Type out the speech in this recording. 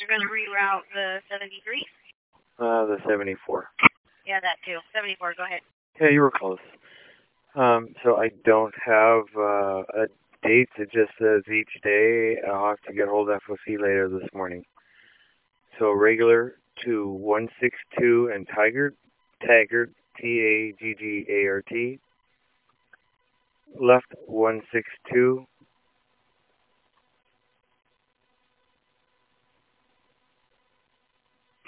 You're going to reroute the 73? The 74. Yeah, that too. 74, go ahead. Yeah, you were close. So I don't have a date. It just says each day. I'll have to get hold of FOC later this morning. So regular to 162 and Taggart, Taggart, left 162,